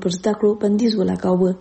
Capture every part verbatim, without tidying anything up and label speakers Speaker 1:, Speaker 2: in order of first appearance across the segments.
Speaker 1: پر زده کړو بندیز ولګاوه.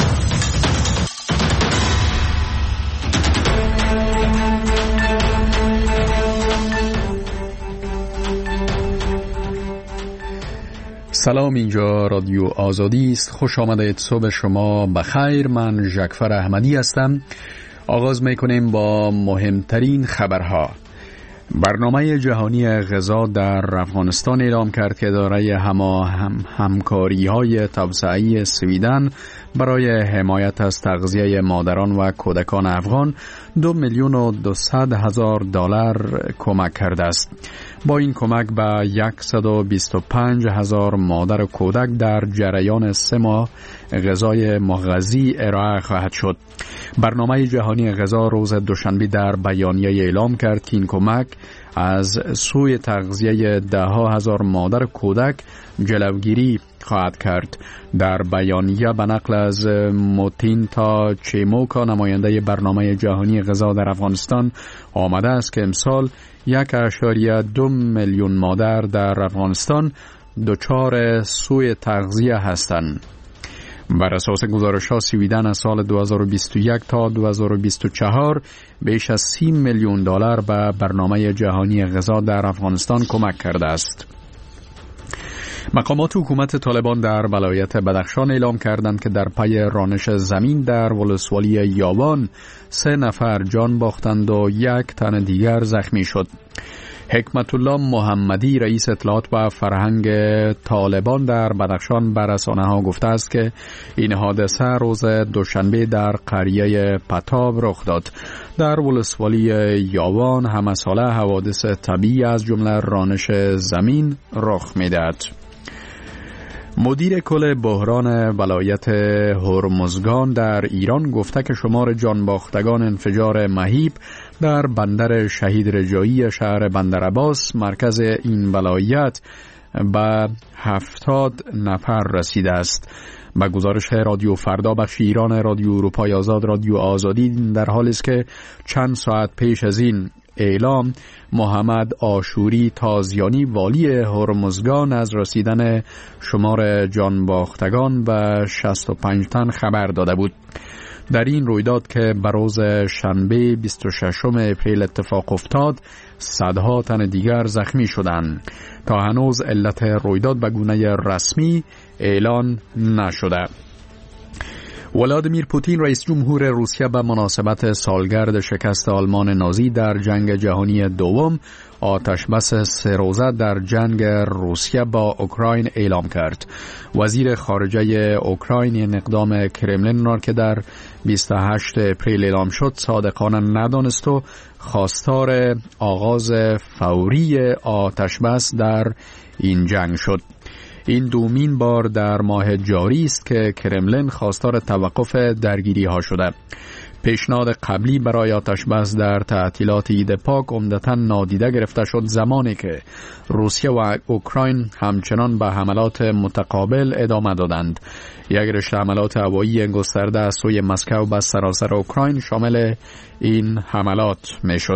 Speaker 2: سلام، اینجا رادیو آزادی است. خوش آمدید. صبح شما بخیر. من ژکفر احمدی هستم. آغاز میکنیم با مهمترین خبرها. برنامه جهانی غذا در افغانستان اعلام کرد که اداره هما هم همکاری های توسعه‌ای سویدن برای حمایت از تغذیه مادران و کودکان افغان دو میلیون و دویست هزار دلار کمک کرده است. با این کمک به صد و بیست و پنج هزار مادر و کودک در جریان سه ماه غذای مغذی ارائه خواهد شد. برنامه جهانی غذا روز دوشنبه در بیانیه اعلام کرد که این کمک از سوی تغذیه ده ها هزار مادر و کودک جلوگیری خواهد کرد. در بیانیه به نقل از موتین تا چیموکا، نماینده برنامه جهانی غذا در افغانستان، آمده است که امسال یک اشاریه دو میلیون مادر در افغانستان دچار سوی تغذیه هستند. بر اساس گزارش‌ها سویدن از سال دو هزار و بیست و یک تا دو هزار و بیست و چهار بیش از سی میلیون دلار به برنامه جهانی غذا در افغانستان کمک کرده است. مقامات حکومت طالبان در ولایت بدخشان اعلام کردند که در پی رانش زمین در ولسوالی یاوان سه نفر جان باختند و یک تن دیگر زخمی شد. حکمت الله محمدی، رئیس اطلاعات و فرهنگ طالبان در بدخشان، به رسانه‌ها گفته است که این حادثه روز دوشنبه در قریه پتاب رخ داد. در ولسوالی یاوان همه ساله حوادث طبیعی از جمله رانش زمین رخ می‌دهد. مدیر کل بحران ولایت هرمزگان در ایران گفته که شمار جانباختگان انفجار مهیب در بندر شهید رجایی شهر بندرعباس مرکز این ولایت به هفتاد نفر رسیده است. به گزارش رادیو فردا بخش ایران رادیو اروپای آزاد رادیو آزادی در حالی است که چند ساعت پیش از این اعلام محمد آشوری تازیانی والی هرمزگان از رسیدن شمار جانباختگان به شصت و پنج تن خبر داده بود. در این رویداد که به روز شنبه بیست و ششم اپریل اتفاق افتاد، صدها تن دیگر زخمی شدند. تا هنوز علت رویداد به گونه رسمی اعلان نشده. ولادیمیر پوتین رئیس جمهور روسیه به مناسبت سالگرد شکست آلمان نازی در جنگ جهانی دوم آتش بس سه روزه در جنگ روسیه با اوکراین اعلام کرد. وزیر خارجه اوکراین این اقدام کرملین را که در بیست و هشتم اپریل اعلام شد صادقانه ندانست و خواستار آغاز فوری آتش بس در این جنگ شد. این دومین بار در ماه جاری است که کرملین خواستار توقف درگیری ها شده. پیشنهاد قبلی برای آتش بس در تعطیلات عید پاک عمدتاً نادیده گرفته شد زمانی که روسیه و اوکراین همچنان به حملات متقابل ادامه دادند. یک رشته حملات هوایی گسترده از سوی مسکو به سراسر اوکراین شامل این حملات میشد.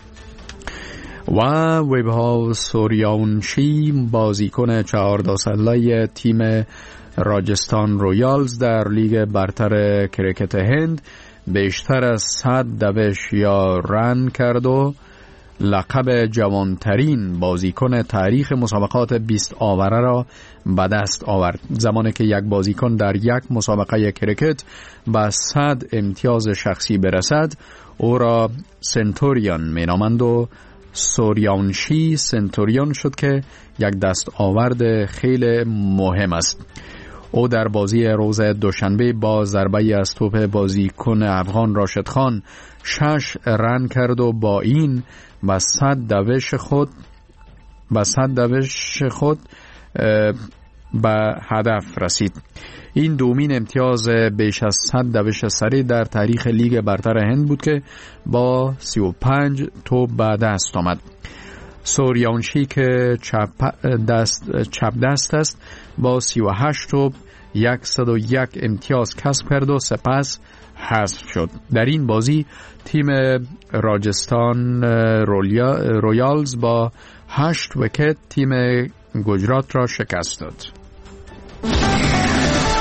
Speaker 2: و ویبها سوریاونشی، بازیکن چهارده ساله تیم راجستان رویالز در لیگ برتر کرکت هند، بیشتر از صد دوش یا رن کرد و لقب جوانترین بازیکن تاریخ مسابقات بیست آوره را به دست آورد. زمانی که یک بازیکن در یک مسابقه کرکت به صد امتیاز شخصی برسد، او را سنتوریان می نامند و سوریاونشی سنتوریان شد که یک دست آورد خیلی مهم است. او در بازی روز دوشنبه با ضربه از توپ بازیکن افغان راشد خان شش رن کرد و با این به صد دوش خود به صد دوش خود به هدف رسید. این دومین امتیاز بیش از صد دوش سری در تاریخ لیگ برتر هند بود که با سی و پنج توپ به دست آمد. سوریاونشی که چپ دست, چپ دست است با سی و هشت توپ صد و یک امتیاز کسب کرد و سپس حذف شد. در این بازی تیم راجستان رویالز با هشت ویکت تیم گجرات را شکست داد.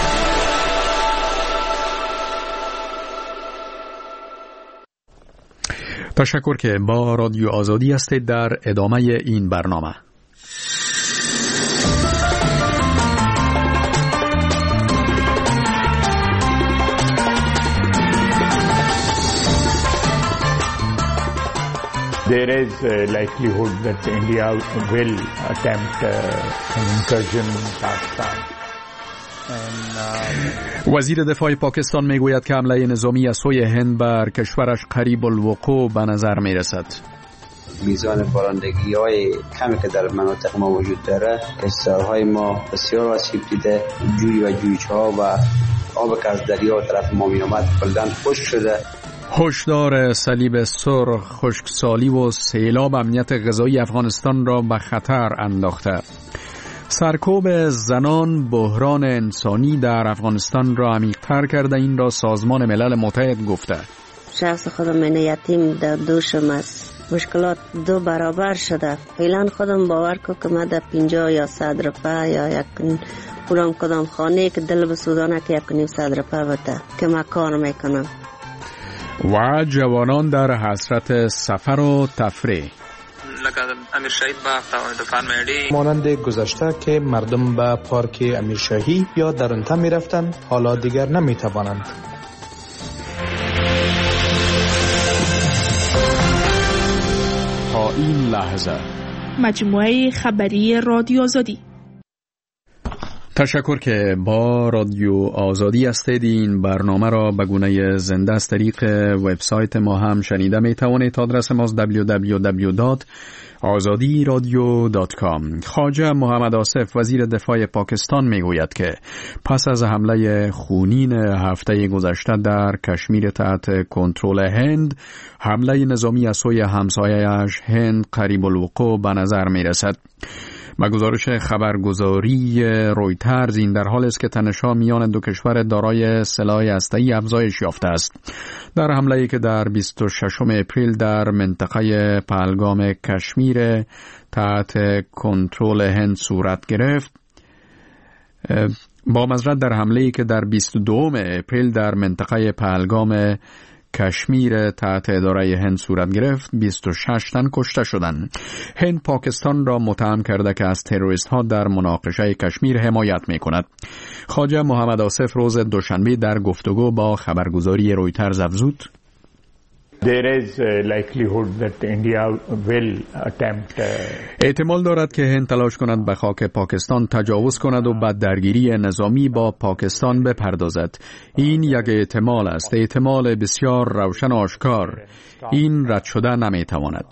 Speaker 2: تشکر که با رادیو آزادی هستید. در ادامه این برنامه
Speaker 3: There is a likelihood that India will attempt uh, an incursion in Pakistan. And, uh,
Speaker 2: وزیر دفاع پاکستان میگوید که حمله نظامی از سوی هند بر کشورش قریب الوقوع به نظر میرسد.
Speaker 4: میزان بارندگی های کمی که در مناطق ما وجود داره، کشتزارهای ما بسیار آسیب دیده، جوی و جویچه ها و آب که از دریا طرف ما می آمد کلاً خشک شده.
Speaker 2: هشدار صلیب سرخ، خشکسالی و سیلاب امنیت غذایی افغانستان را به خطر انداخته. سرکوب زنان بحران انسانی در افغانستان را عمیق‌تر کرده، این را سازمان ملل متحد گفته.
Speaker 5: شخص خودم من یتیم در دوشم است، مشکلات دو برابر شده. فعلا خودم باور کو که من در پنجاه یا صد روپه یا یک پولم کدام خانه که دل بسوزانه که یک نیم صد روپه بده که من کار میکنم.
Speaker 2: و جوانان در حسرت سفر و تفریح.
Speaker 6: مانند گذشته که مردم به پارک امیرشاهی یا درونتا می رفتند، حالا دیگر نمی توانند.
Speaker 2: تا این لحظه
Speaker 7: مجموعه خبری رادیو آزادی.
Speaker 2: تشکر که با رادیو آزادی هستید. این برنامه را به گونه زنده از طریق وبسایت ما هم شنیده می توانید. آدرس ما دبلیو دبلیو دبلیو دات آزادی رادیو دات کام. خواجه محمد آصف وزیر دفاع پاکستان می گوید که پس از حمله خونین هفته گذشته در کشمیر تحت کنترل هند، حمله نظامی از سوی همسایه‌اش هند قریب الوقوع به نظر می رسد. با گزارش خبرگزاری رویترز، این در حال است که تنش‌ها میان دو کشور دارای سلاح هسته‌ای افزایش یافته است. در حمله‌ای که در بیست و ششم اپریل در منطقه پهلگام کشمیر تحت کنترل هند صورت گرفت، با مزرعه در حمله‌ای که در بیست و دوم اپریل در منطقه پهلگام کشمیر تحت اداره هند صورت گرفت، بیست و شش تن کشته شدند. هند پاکستان را متهم کرده که از تروریست ها در مناقشه کشمیر حمایت می کند. خواجه محمد آصف روز دوشنبه در گفتگو با خبرگزاری رویترز افزود:
Speaker 3: There is a likelihood that India will attempt
Speaker 2: احتمال دارد که هند تلاش کند به خاک پاکستان تجاوز کند و به درگیری نظامی با پاکستان بپردازد. این یک احتمال است، احتمال بسیار روشن و آشکار. این رد شده نمیتواند.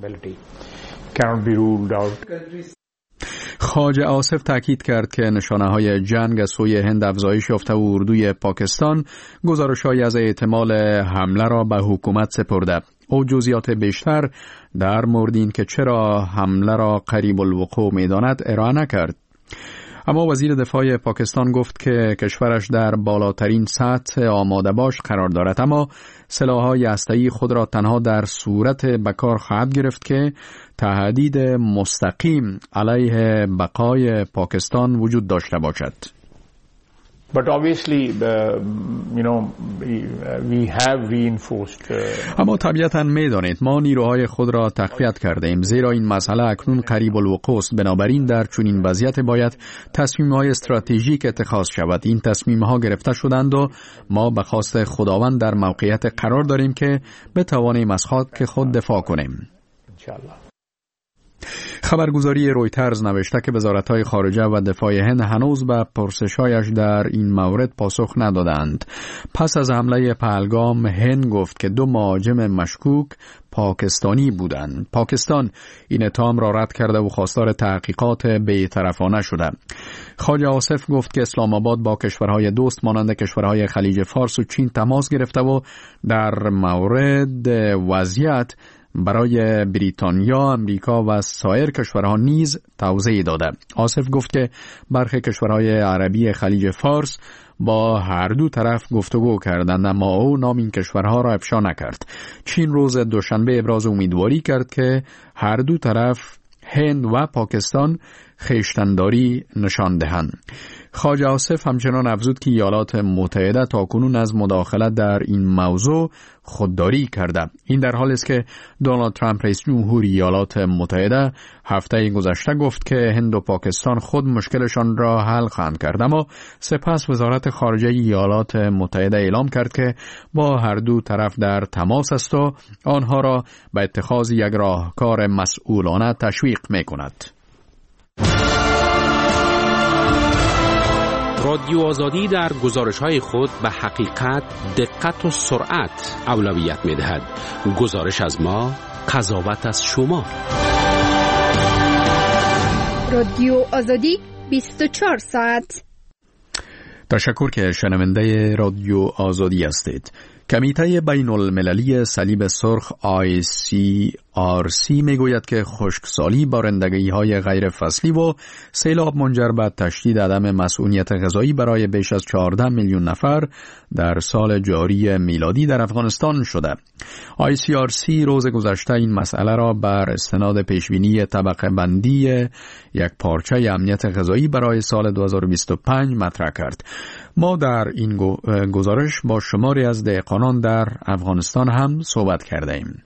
Speaker 2: خواجه آصف تاکید کرد که نشانه‌های جنگ از سوی هند افزایش یافته و اردوی پاکستان گزارش‌هایی از احتمال حمله را به حکومت سپرده. او جزئیات بیشتر در مورد این که چرا حمله را قریب الوقوع می‌داند ارائه نکرد. اما وزیر دفاع پاکستان گفت که کشورش در بالاترین سطح آماده باش قرار دارد، اما سلاح‌های هسته‌ای خود را تنها در صورت به کار خواهد گرفت که تهدید مستقیم علیه بقای پاکستان وجود داشته باشد.
Speaker 3: But obviously, uh, you know, we have reinforced. Uh,
Speaker 2: اما طبیعتاً می‌دانید ما نیروهای خود را تقویت کرده ایم، زیرا این مسئله اکنون قریب الوقوع است. بنابراین در چنین وضعیت باید تصمیم‌های استراتژیک اتخاذ شود. این تصمیم‌ها گرفته شدند و ما به خواست خداوند در موقعیت قرار داریم که بتوانیم از خاک خود دفاع کنیم.
Speaker 3: انشاءالله.
Speaker 2: خبرگزاری رویترز نوشته که وزارت‌های خارجه و دفاع هند هنوز به پرسش‌هایش در این مورد پاسخ ندادند. پس از حمله پهلگام، هند گفت که دو مهاجم مشکوک پاکستانی بودند. پاکستان این اتهام را رد کرده و خواستار تحقیقات بی‌طرفانه شده. خواجه آصف گفت که اسلام آباد با کشورهای دوست مانند کشورهای خلیج فارس و چین تماس گرفته و در مورد وضعیت برای بریتانیا، امریکا و سایر کشورها نیز توضیح داده. آصف گفت که برخی کشورهای عربی خلیج فارس با هر دو طرف گفتگو کردند، اما او نام این کشورها را افشا نکرد. چین روز دوشنبه ابراز امیدواری کرد که هر دو طرف، هند و پاکستان، خویشتنداری نشان دهند. خواجه آصف همچنان افزود که ایالات متحده تاکنون از مداخلت در این موضوع خودداری کرده. این در حالی است که دونالد ترامپ رئیس جمهور ایالات متحده هفته گذشته گفت که هند و پاکستان خود مشکلشان را حل خواهند کرد، اما سپس وزارت خارجه ایالات متحده اعلام کرد که با هر دو طرف در تماس است و آنها را به اتخاذ یک راهکار مسئولانه تشویق می‌کند.
Speaker 8: رادیو آزادی در گزارش‌های خود به حقیقت، دقت و سرعت اولویت می‌دهد. گزارش از ما، قضاوت از شما.
Speaker 9: رادیو آزادی بیست و چهار ساعت.
Speaker 2: تشکر که شنونده رادیو آزادی هستید. کمیته بین المللی صلیب سرخ آی سی آر سی می گوید که خشکسالی، بارندگی های غیر فصلی و سیلاب منجر به تشدید عدم مسئولیت غذایی برای بیش از چهارده میلیون نفر در سال جاری میلادی در افغانستان شده. آی سی آر سی روز گذشته این مسئله را بر استناد پیشبینی طبقه بندی یک پارچه امنیت غذایی برای سال دو هزار و بیست و پنج مطرح کرد. ما در این گزارش با شماری از دهقانان در افغانستان هم صحبت کرده ایم.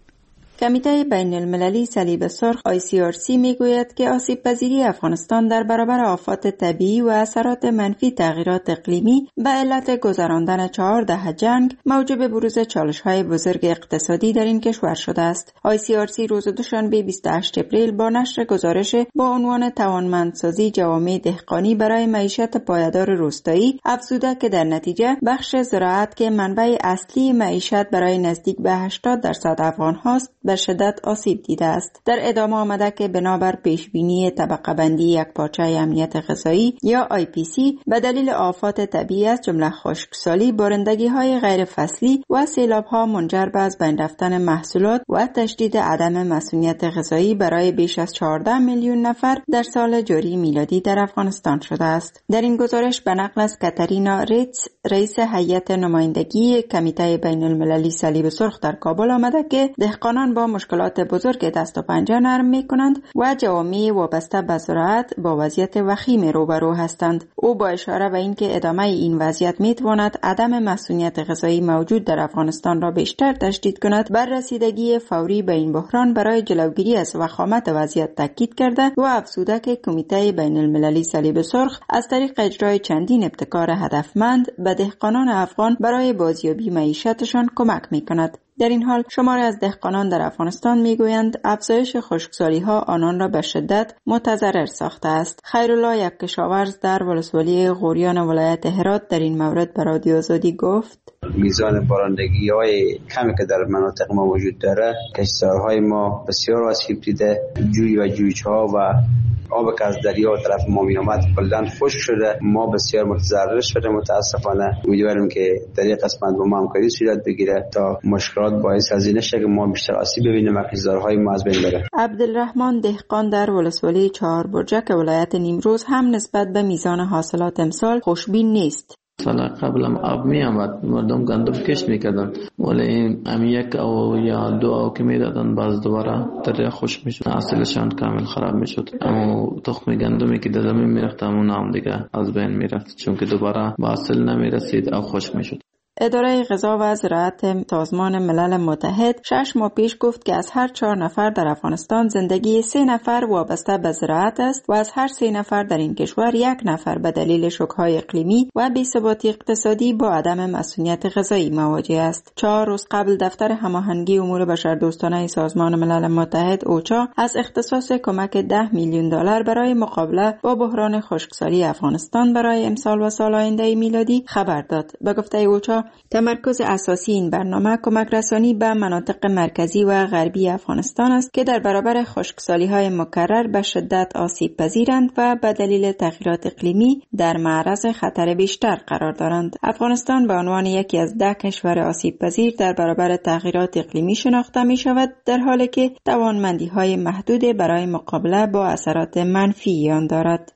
Speaker 10: کمیته بین المللی صلیب سرخ آی سی آر سی می گوید که آسیب پذیری افغانستان در برابر آفات طبیعی و اثرات منفی تغییرات اقلیمی به علت گذراندن چهار دهه جنگ موجب بروز چالش‌های بزرگ اقتصادی در این کشور شده است. آی سی آر سی روز دوشنبه بیست و هشت اپریل با نشر گزارش با عنوان توانمندسازی جوامع دهقانی برای معیشت پایدار روستایی افزوده که در نتیجه بخش زراعت که منبع اصلی معیشت برای نزدیک به هشتاد درصد افغان هاست به شدت آسیب دیده است. در ادامه آمده که بنابر پیشبینی طبقه بندی یک پارچه امنیت غذایی یا آی پی سی به دلیل آفات طبیعی از جمله خشکسالی، بارندگی های غیر فصلی و سیلاب ها منجر به از بین رفتن محصولات و تشدید عدم مسئولیت غذایی برای بیش از چهارده میلیون نفر در سال جاری میلادی در افغانستان شده است. در این گزارش به نقل از کاترینا ریتز، رئیس هیئت نمایندگی کمیته بین المللی صلیب سرخ در کابل آمده که دهقانان با مشکلات بزرگ دست و پنجه نرم می کنند و جوامع وابسته به زراعت با وضعیت وخیم روبرو هستند. او با اشاره به اینکه ادامه این وضعیت می تواند عدم مسئولیت غذایی موجود در افغانستان را بیشتر تشدید کند، بر رسیدگی فوری به این بحران برای جلوگیری از وخامت وضعیت تاکید کرده و افزوده که کمیته بین المللی صلیب سرخ از طریق اجرای چندین ابتکار هدفمند به دهقانان افغان برای بازیابی معیشتشان کمک می کند. در این حال شماری از دهقانان در افغانستان میگویند افزایش خشکسالی ها آنان را به شدت متضرر ساخته است. خیرالله، یک کشاورز در ولسوالی غوریان ولایت هرات، در این مورد به رادیو آزادی گفت:
Speaker 4: میزان بارندگی های کمی که در مناطق ما وجود داره، کشتزارهای ما بسیار آسیب دیده. جوی و جویچه ها و آب که از دریا و طرف ما می آمد کلاً خشک شده. ما بسیار متضرر شده. متاسفانه امیدوارم که در این قسمت با ما همکاری صورت بگیره تا مشکلات باعث از این نشه که ما بیشتر آسیب ببینیم و کشتزارهای ما از بین بره.
Speaker 10: عبدالرحمن دهقان در ولسوالی چهار برجک ولایت نیمروز هم نسبت به میزان حاصلات امسال خوشبین نیست.
Speaker 11: سال قبلم آب می آمد، مردم گندم کشت میکردن، ولی امی یک او یا دو او که میدادن باز دوباره در خوش میشد، حاصلشان کامل خراب میشد. اما تخم گندمی که در زمین میرفت همون هم دیگه از بین میرفت، چون که دوباره با حاصل نمیرسید او خوش میشد.
Speaker 10: اداره غذا و زراعت سازمان ملل متحد شش ماه پیش گفت که از هر چهار نفر در افغانستان زندگی سه نفر وابسته به زراعت است و از هر سه نفر در این کشور یک نفر به دلیل شوک‌های اقلیمی و بی‌ثباتی اقتصادی با عدم مسئولیت غذایی مواجه است. چهار روز قبل دفتر هماهنگی امور بشردوستانه سازمان ملل متحد اوچا از اختصاص کمک ده میلیون دلار برای مقابله با بحران خشکسالی افغانستان برای امسال و سال آینده میلادی خبر داد. به گفته اوچا، تمرکز اساسی این برنامه کمک رسانی به مناطق مرکزی و غربی افغانستان است که در برابر خشکسالی‌های مکرر به شدت آسیب پذیرند و به دلیل تغییرات اقلیمی در معرض خطر بیشتر قرار دارند. افغانستان به عنوان یکی از ده کشور آسیب پذیر در برابر تغییرات اقلیمی شناخته می شود، در حالی که توانمندی‌های محدود برای مقابله با اثرات منفی آن دارد.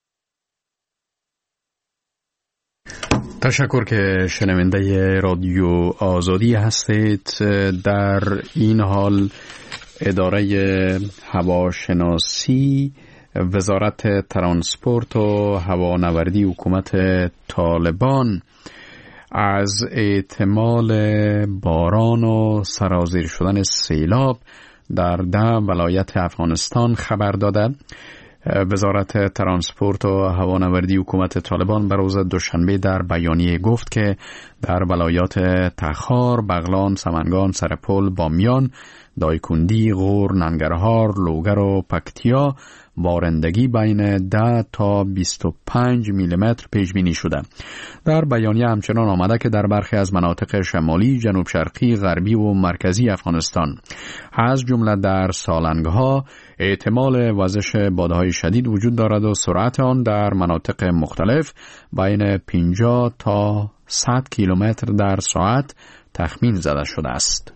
Speaker 2: تشکر که شنونده رادیو آزادی هستید. در این حال اداره هواشناسی وزارت ترانسپورت و هوانوردی حکومت طالبان از احتمال باران و سرازیر شدن سیلاب در ده ولایت افغانستان خبر داده. وزارت ترانسپورت و هوانوردی حکومت طالبان به روز دوشنبه در بیانیه گفت که در ولایات تخار، بغلان، سمنگان، سرپل، بامیان، دایکندی، غور، ننگرهار، لوگر و پکتیا بارندگی بین ده تا بیست و پنج میلیمتر پیش بینی شده. در بیانیه همچنان آمده که در برخی از مناطق شمالی، جنوب شرقی، غربی و مرکزی افغانستان از جمله در سالنگها احتمال وزش بادهای شدید وجود دارد و سرعت آن در مناطق مختلف بین پنجاه تا صد کیلومتر در ساعت تخمین زده شده است.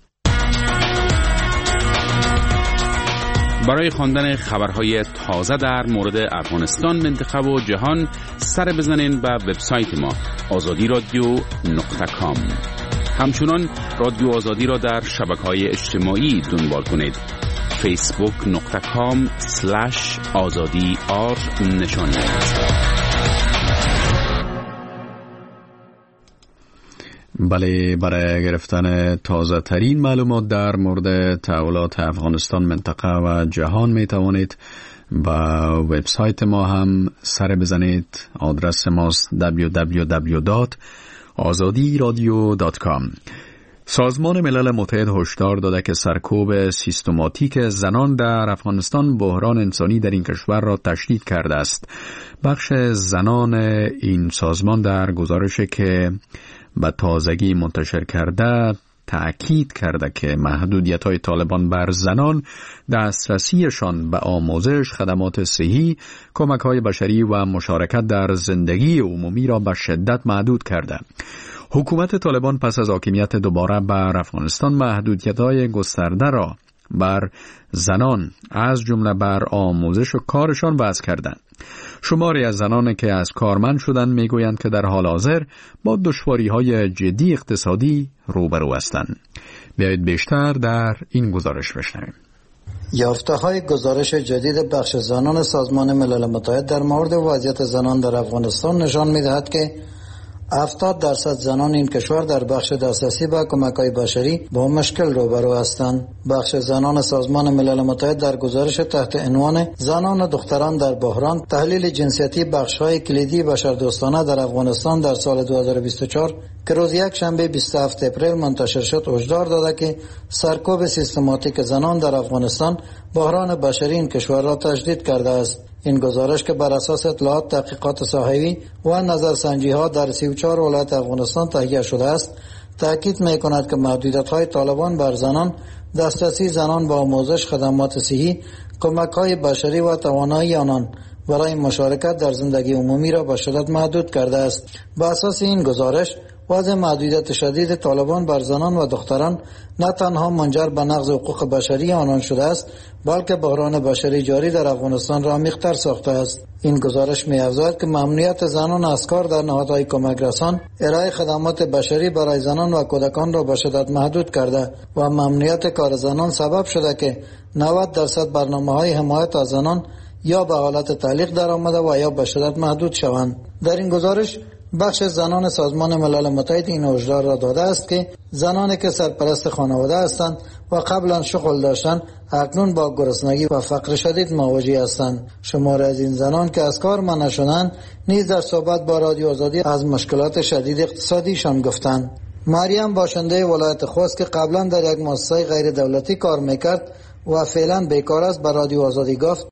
Speaker 8: برای خواندن خبرهای تازه در مورد افغانستان، منطقه و جهان سر بزنین به وبسایت ما آزادی رادیو نقطه کام. همچنان رادیو آزادی را در شبکه‌های اجتماعی دنبال کنید. فیسبوک نقطه کام سلش آزادی آر نشان دهید.
Speaker 2: بله، برای گرفتن تازه ترین معلومات در مورد تحولات افغانستان، منطقه و جهان می توانید با وبسایت ما هم سر بزنید. آدرس ماست دبلیو دبلیو دبلیو دات آزادی رادیو دات کام. سازمان ملل متحد هشدار داده که سرکوب سیستماتیک زنان در افغانستان بحران انسانی در این کشور را تشدید کرده است. بخش زنان این سازمان در گزارشی که به تازگی منتشر کرده تأکید کرده که محدودیت‌های طالبان بر زنان دسترسیشان به آموزش، خدمات صحی، کمک‌های بشری و مشارکت در زندگی عمومی را به شدت محدود کرده. حکومت طالبان پس از حاکمیت دوباره بر افغانستان محدودیت‌های گسترده را بر زنان از جمله بر آموزش و کارشان وضع کردند. شماری از زنانی که از کارمند شدند میگویند که در حال حاضر با دشواری‌های جدی اقتصادی روبرو هستند. بیایید بیشتر در این گزارش بشنویم.
Speaker 12: یافته‌های گزارش جدید بخش زنان سازمان ملل متحد در مورد وضعیت زنان در افغانستان نشان می‌دهد که هفتاد درصد زنان این کشور در بخش دسترسی به کمک‌های بشری با مشکل روبرو هستند. بخش زنان سازمان ملل متحد در گزارش تحت عنوان زنان و دختران در بحران، تحلیل جنسیتی بخش‌های کلیدی بشردوستانه در افغانستان در سال دو هزار و بیست و چهار که روز یک شنبه بیست و هفتم اپریل منتشر شد، هشدار داده که سرکوب سیستماتیک زنان در افغانستان بحران بشری این کشور را تشدید کرده است. این گزارش که بر اساس اطلاعات تحقیقات ساحوی و نظرسنجی‌ها در سی و چهار ولایت افغانستان تهیه شده است، تاکید می‌کند که محدودیت‌های طالبان بر زنان، دسترسی زنان به آموزش، خدمات صحی، کمک‌های بشری و توانایی آنان برای مشارکت در زندگی عمومی را به شدت محدود کرده است. بر اساس این گزارش، وضع محدودیت شدید طالبان بر زنان و دختران نه تنها منجر به نقض حقوق بشری آنان شده است، بلکه بحران بشری جاری در افغانستان را عمیق‌تر ساخته است. این گزارش می‌افزاید که ممنوعیت زنان از کار در نهادهای کمک رسان، ارائه خدمات بشری برای زنان و کودکان را به شدت محدود کرده و ممنوعیت کار زنان سبب شده که نود درصد برنامه‌های حمایت از زنان یا به حالت تعلیق درآمده و یا به شدت محدود شوند. در این گزارش بخش زنان سازمان ملل متحد این هشدار را داده است که زنانی که سرپرست خانواده هستند و قبلا شغل داشتند، اکنون با گرسنگی و فقر شدید مواجه هستند. شماری از این زنان که از کار منع شدند نیز در صحبت با رادیو آزادی از مشکلات شدید اقتصادیشان گفتند. مریم باشنده ولایت خوست که قبلا در یک مؤسسه غیر دولتی کار میکرد و فعلا بیکار است، به رادیو آزادی گفت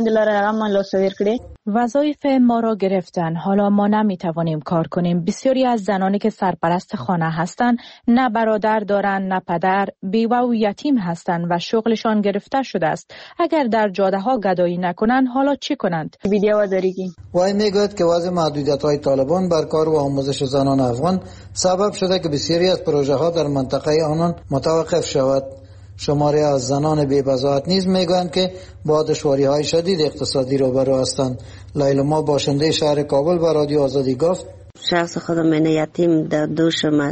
Speaker 13: وظایف ما را گرفتن، حالا ما نمیتوانیم کار کنیم. بسیاری از زنانی که سرپرست خانه هستند نه برادر دارند نه پدر، بیوه و یتیم هستند و شغلشان گرفته شده است. اگر در جاده ها گدایی نکنند حالا چی کنند؟
Speaker 12: وای میگوید که وضع محدودیت های طالبان بر کار و آموزش زنان افغان سبب شده که بسیاری از پروژه ها در منطقه آنان متوقف شود. شماری از زنان بی‌بضاعت نیز میگویند که با دشواری‌های شدید اقتصادی روبرو هستند. لیلا باشنده شهر کابل با رادیو آزادی گفت
Speaker 5: شخص خودم من یتیم در دوشم است.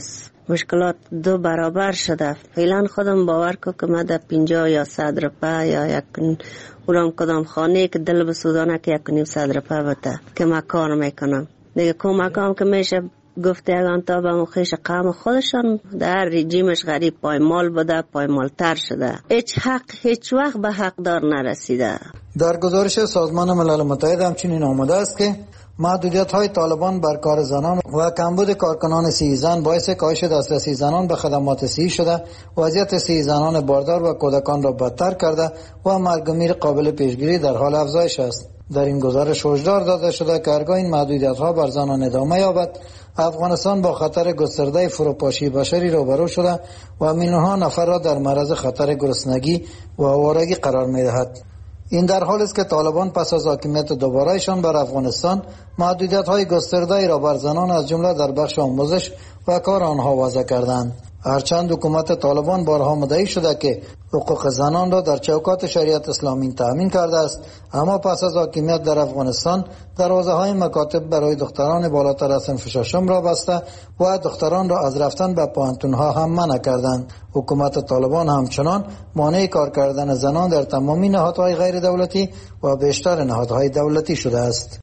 Speaker 5: مشکلات دو برابر شده. فعلا خودم باور کو که ما در پنجاه یا صد روپه یا یک اونم کدام خانه که دل بسوزانه که یک نیم صد روپه بده که ما کار میکنم دیگه. کمک هم که میشه گفته اگان تا به مخیش قوم خودشان در رژیمش غریب پایمال بوده، پایمالتر شده، هیچ حق هیچ وقت به حقدار نرسیده.
Speaker 12: در گزارش سازمان ملل متحد همچنین آمده است که محدودیت های طالبان بر کار زنان و کمبود کارکنان صحی زن باعث کاهش دسترسی زنان به خدمات صحی شده، وضعیت صحی زنان باردار و کودکان را بدتر کرده و مرگ و میر قابل پیشگیری در حال افزایش است. در این گزارش هشدار داده شده که هرگاه این محدودیت ها بر زنان ادامه یابد، افغانستان با خطر گسترده فروپاشی بشری روبرو شده و میلیون‌ها نفر را در معرض خطر گرسنگی و آوارگی قرار می‌دهد. این در حالی است که طالبان پس از حاکمیت دوباره‌شان بر افغانستان محدودیت‌های گسترده‌ای را بر زنان از جمله در بخش آموزش و کار آنها وضع کردند. هرچند حکومت طالبان بارها مدعی شده که حقوق زنان را در چوکات شریعت اسلامی تأمین کرده است، اما پس از حاکمیت در افغانستان دروازه‌های مکاتب برای دختران بالاتر از صنف ششم را بسته و دختران را از رفتن به پوهنتون‌ها هم منع کردند. حکومت طالبان همچنان مانع کار کردن زنان در تمامی نهادهای غیر دولتی و بیشتر نهادهای دولتی شده است.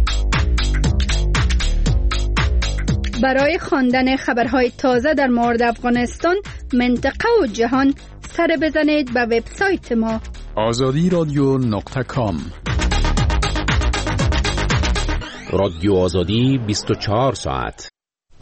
Speaker 9: برای خواندن خبرهای تازه در مورد افغانستان، منطقه و جهان، سر بزنید به وبسایت ما
Speaker 2: آزادی رادیو نقطه کام.
Speaker 8: رادیو آزادی بیست و چهار ساعت.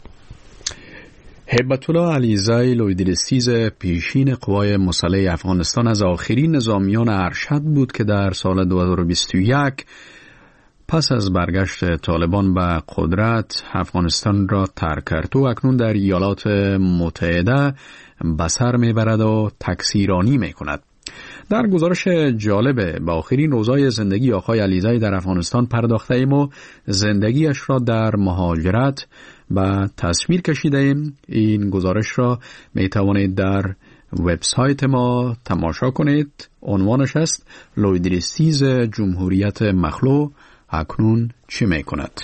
Speaker 2: هیبت الله علیزی لویدرسیز پیشین قوای مسلح افغانستان از آخرین نظامیان ارشد بود که در سال دو هزار و بیست و یک پس از برگشت طالبان به قدرت افغانستان را ترک کرد و اکنون در ایالات متحده به سر میبرد و تکثیرانی میکند. در گزارش جالب به آخرین روزهای زندگی آقای علیزی در افغانستان پرداخته ایم و زندگیش را در مهاجرت به تصویر کشیده ایم. این گزارش را می توانید در وبسایت ما تماشا کنید. عنوانش است لویدرسیز جمهوریت مخلوع اکنون چی می کند؟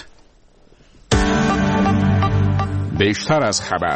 Speaker 8: بیشتر از خبر.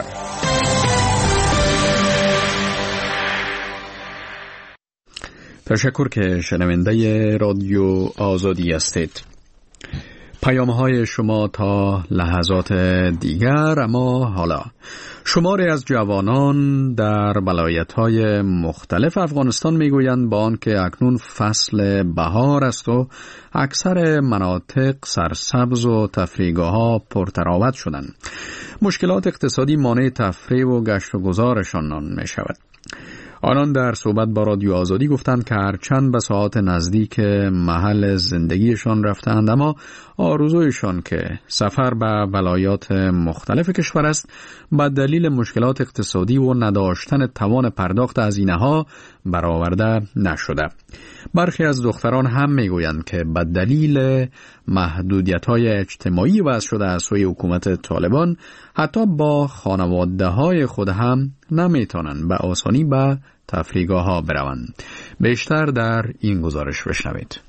Speaker 2: تشکر که شنونده رادیو آزادی هستید. پیام‌های شما تا لحظات دیگر. اما حالا شماری از جوانان در ولایت‌های مختلف افغانستان میگویند با آنکه اکنون فصل بهار است و اکثر مناطق سرسبز و تفریحگاه‌ها پرتراوت شدند، مشکلات اقتصادی مانع تفریح و گشت و گذارشان می‌شود. آنان در صحبت با رادیو آزادی گفتند که هرچند به ساعات نزدیک محل زندگیشان رفتند، اما آرزویشان که سفر به ولایات مختلف کشور است به دلیل مشکلات اقتصادی و نداشتن توان پرداخت هزینه‌ها برآورده نشده. برخی از دختران هم میگویند که به دلیل محدودیت‌های اجتماعی وضع شده از سوی حکومت طالبان حتی با خانواده‌های خود هم نمیتونن به آسانی به تفریحگاه‌ها بروند. بیشتر در این گزارش بشنوید.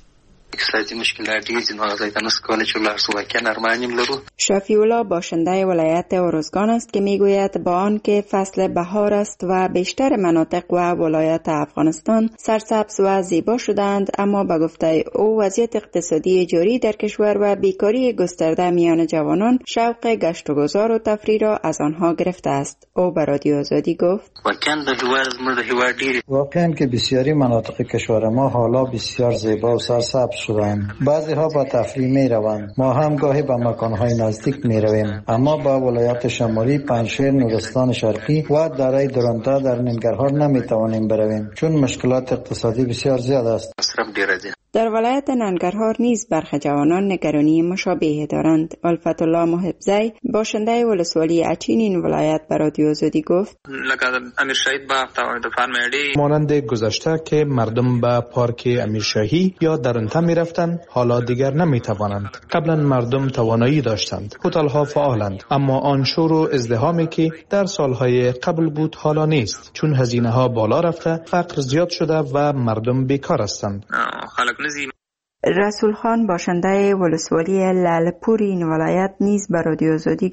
Speaker 10: شفیع الله باشنده ولایت ارزگان است که میگوید با آنکه فصل بهار است و بیشتر مناطق و ولایات افغانستان سرسبز و زیبا شدند، اما به گفته او وضعیت اقتصادی جاری در کشور و بیکاری گسترده میان جوانان شوق گشت و گذار و تفریح را از آنها گرفته است. او به رادیو آزادی گفت
Speaker 12: واقعا که بسیاری مناطق کشور ما حالا بسیار زیبا و سرسبز شدند. بعضی ها با تفریح می روند، ما هم گاهی به مکانهای نزدیک می رویم، اما با ولایات شمالی پنجشیر، نورستان شرقی و دره درونتا در ننگرهار نمی توانیم برویم چون مشکلات اقتصادی بسیار زیاد است.
Speaker 10: در ولایت ننگرهار نیز برخی جوانان نگرانی مشابهی دارند. الفت الله محبزی باشنده ولسوالی اچین این ولایت به رادیو آزادی گفت
Speaker 6: مانند گذشته که مردم به پارک امیرشاهی یا درونتا می رفتند، حالا دیگر نمی توانند. قبلا مردم توانایی داشتند، هتل ها فعالند، اما آن شور و ازدحامی که در سالهای قبل بود حالا نیست، چون هزینه ها بالا رفته، فقر زیاد شده و مردم بیکار هستند.
Speaker 10: رسول خان باشنده ولسوالی لاله‌پور این ولایت نیز به رادیو آزادی گفت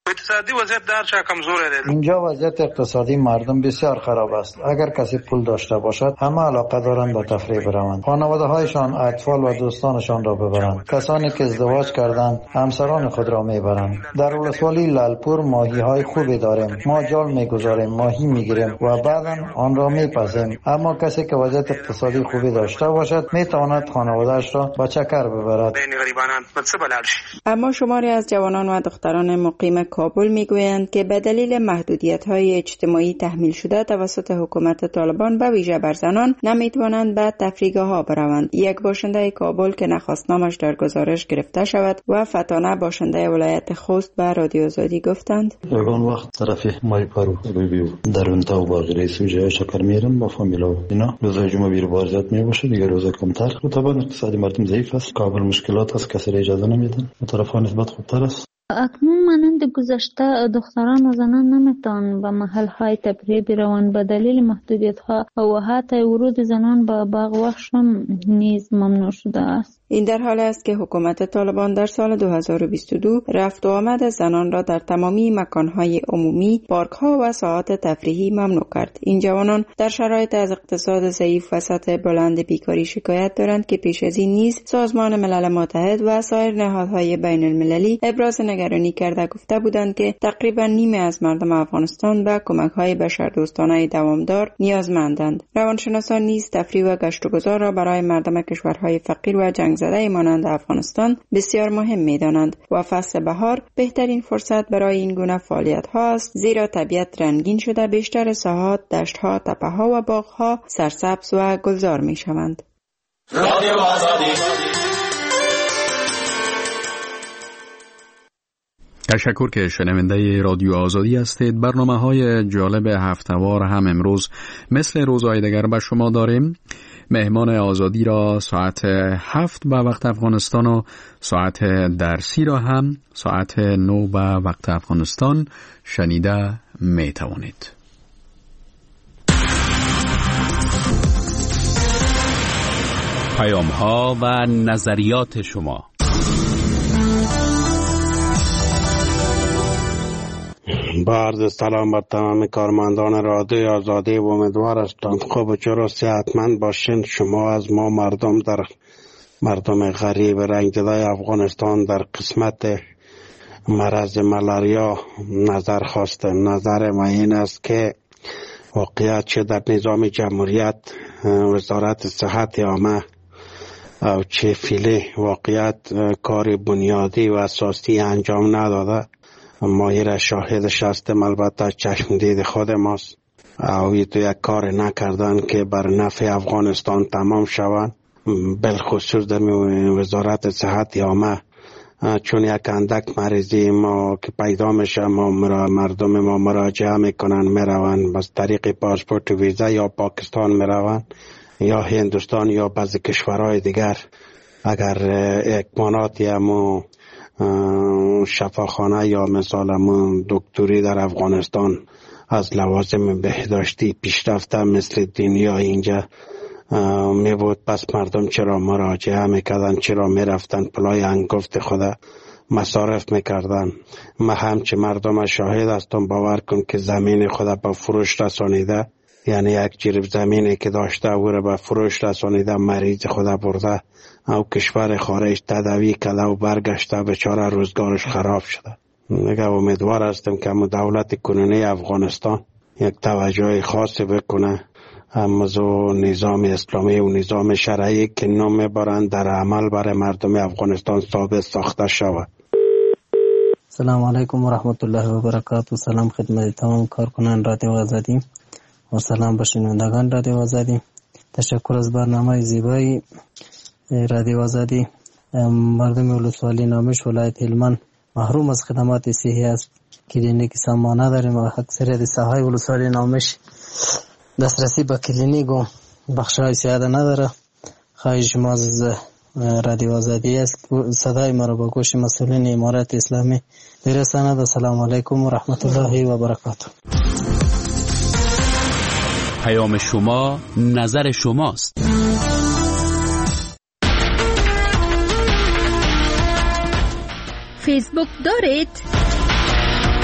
Speaker 14: اقتصادی وضعیت در چه کمزوره ده؟
Speaker 12: اینجا وضعیت اقتصادی مردم بسیار خراب است. اگر کسی پول داشته باشد همه علاقه دارند به تفریح بروند، خانواده هایشان، اطفال و دوستانشان را ببرند. کسانی که ازدواج کردند همسران خود را میبرند. در ولسوالی لالپور ماهی های خوبی داریم، ما جال میگذاریم، ماهی میگیریم و بعدا آن را میپزیم. اما کسی که وضعیت اقتصادی خوبی داشته باشد میتواند خانواده‌اش را به چکر ببرد.
Speaker 10: اما شماری از جوانان و دختران مقیم کابل میگویند که به دلیل محدودیت‌های اجتماعی تحمیل شده توسط حکومت طالبان به ویژه بر زنان نمیتوانند به تفریحگاه‌ها بروند. یک باشنده کابل که نخواست نامش در گزارش گرفته شود و فتانه باشنده ولایت خوست به رادیو آزادی گفتند:
Speaker 15: یگان وقت طرف مای پارو بیو در اونتا و باقی سوژه شکر میرم با فامیلا و اینا روزای جمعه بیر بارزیت میباشه، دیگه روزا کمتر. و طبعا اقتصادی مردم ضعیف است، کابل مشکلات است، کسی اجازه نمیدن. و طرفا نسبت خوبتر است.
Speaker 16: اکنون مانند گذشته دختران و زنان نمیتوان به محل‌های تفریح بروند به دلیل محدودیت‌ها و حتی ورود زنان به باغ وحش هم نیز ممنوع شده است.
Speaker 10: این در حال است که حکومت طالبان در سال دو هزار و بیست و دو رفت و آمد زنان را در تمامی مکان‌های عمومی، پارک‌ها و ساحات تفریحی ممنوع کرد. این جوانان در شرایط از اقتصاد ضعیف و سطح بلند بیکاری شکایت دارند که پیش از این نیز سازمان ملل متحد و سایر نهادهای بین المللی ابراز نگرانی کرده گفته بودند که تقریبا نیمه از مردم افغانستان به کمک‌های بشردوستانه دوامدار نیازمندند. روانشناسان نیز تفریح و گشت و گذار را برای مردم کشورهای فقیر و جنگ زده مانند افغانستان بسیار مهم می‌دانند و فصل بهار بهترین فرصت برای این گونه فعالیت‌ها است، زیرا طبیعت رنگین شده بیشتر ساحات، دشت‌ها، تپه‌ها و باغ‌ها سرسبز و گلزار می‌شوند. رادیو آزادی.
Speaker 2: تشکر که شنونده رادیو آزادی هستید. برنامه‌های جالب هفته‌وار هم امروز مثل روزهای دیگر به شما داریم. مهمان آزادی را ساعت هفت به وقت افغانستان و ساعت درسی را هم ساعت نو به وقت افغانستان شنیده می توانید.
Speaker 8: پیام‌ها و نظریات شما.
Speaker 17: با عرض سلام بر تمام کارمندان رادیو آزادی و امیدوار هستم خوب و چرا صحتمند باشین. شما از ما مردم در مردم غریب رنگ زده افغانستان در قسمت مرض ملاریا نظر خواستم. نظر من این است که واقعیت چه در نظام جمهوریت وزارت صحت عامه او چه فیله واقعیت کار بنیادی و اساسی انجام نداده. ما ایره شاهدش هستیم، البته چشم دید خود ماست. او تو یک کار نکردن که بر نفع افغانستان تمام شوند، بالخصوص در وزارت صحت عامه. چون یک اندک مریضی ما که پیدا میشه ما مردم ما مراجعه میکنن میروند بس طریق پاسپورت و ویزا یا پاکستان میروند یا هندوستان یا بعضی کشورهای دیگر. اگر اکماناتی همو شفاخانه یا مثال همون دکتری در افغانستان از لوازم بهداشتی پیشرفته مثل دنیا اینجا می بود، پس مردم چرا مراجعه میکردن، چرا میرفتن پلای انگفت خدا مصارف میکردن. ما همچه مردم شاهد هستم، باور کن که زمین خدا به فروش رسانیده، یعنی یک جریب زمینی که داشته او را به فروش رسانیده، مریض خدا برده او کشور خارج تداوی کرده و برگشته، بیچاره روزگارش خراب شده. میگه امیدوار هستم که دولت کنونی افغانستان یک توجه خاصی بکنه امازو نظام اسلامی و نظام شرعی که نام میبرند در عمل برای مردم افغانستان ثابت ساخته شود.
Speaker 18: سلام علیکم و رحمت الله و برکاته. سلام خدمت تمام کارکنان رادیو آزادی و سلام به شنوندگان رادیو آزادی. تشکر از برنامه زیبای رادیو آزادی. مردم ولسوالی نامش ولایت هلمند محروم از خدمات صحی است. کلینیک سامانه داریم و اکثریت ساحای ولسوالی نامش دسترسی به کلینیک و بخش‌های سیاده نداره. خواهش ما از رادیو آزادی است صدای ما را به گوش مسئولین امارت اسلامی برساند. السلام علیکم و رحمت الله و برکاته.
Speaker 8: پیام شما نظر شماست.
Speaker 9: فیسبوک دارید؟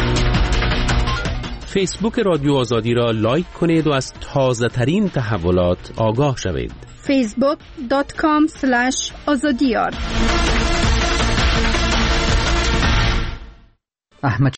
Speaker 8: فیسبوک رادیو آزادی را لایک کنید و از تازه ترین تحولات آگاه شوید.
Speaker 9: فیسبوک دات کام اسلش آزادیار.
Speaker 2: احمد